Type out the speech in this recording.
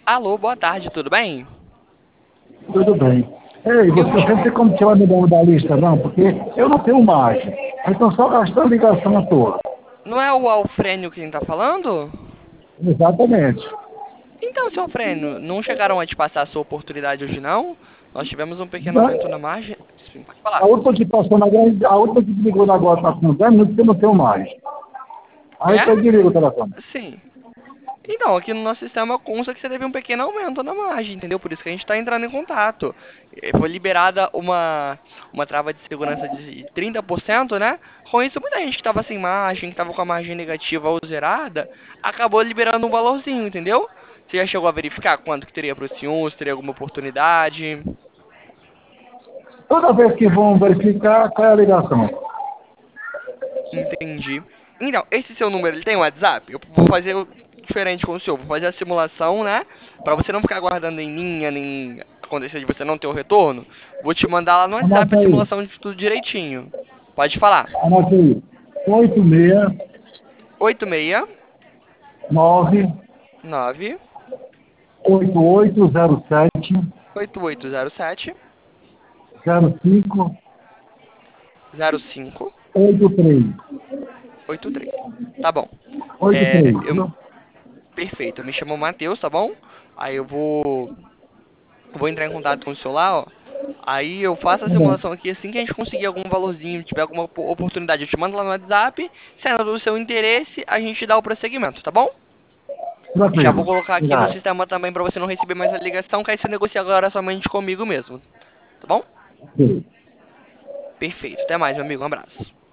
Alô, boa tarde, tudo bem? Tudo bem. Ei, Eu você estou... sempre tem como tirar meu nome da lista, não? Porque eu não tenho margem. Então só gastando ligação à toa. Não é o Alfrênio quem tá falando? Exatamente. Então, seu Alfrênio, não chegaram a te passar a sua oportunidade hoje, não? Nós tivemos um pequeno Da- aumento na margem. Sim, pode A falar. outra que passou na grande, a outra que me ligou agora está com 10 minutos que eu não tenho mais. Aí É? eu desligo o telefone. Sim. Então, aqui no nosso sistema consta que você teve um pequeno aumento na margem, entendeu? Por isso que a gente está entrando em contato. Foi liberada uma trava de segurança de 30%, né? Com isso, muita gente que estava sem margem, que estava com a margem negativa ou zerada, acabou liberando um valorzinho, entendeu? Você já chegou a verificar quanto que teria para o senhor, se teria alguma oportunidade? Toda vez que vão verificar, cai a ligação. Entendi. Então, esse seu número, ele tem WhatsApp? Eu vou fazer diferente com o seu. Vou fazer a simulação, né? Pra você não ficar guardando em linha, nem acontecer de você não ter o retorno. Vou te mandar lá no WhatsApp Anote a aí. simulação de tudo direitinho. Pode falar. Anote aí. 86 9 9 8807 8807 05 05 83. 83. Tá bom. 83. Perfeito. Eu me chamo Matheus, tá bom? Aí eu vou entrar em contato com o celular, ó. Aí eu faço a Tá bom. simulação aqui, assim que a gente conseguir algum valorzinho, tiver alguma oportunidade, eu te mando lá no WhatsApp. Sendo do seu interesse, a gente dá o prosseguimento, tá bom? Já vou Tranquilo. colocar aqui no Obrigado. sistema também pra você não receber mais a ligação, que aí você negocia agora somente comigo mesmo, tá bom? Ok. Perfeito. Até mais, meu amigo. Um abraço.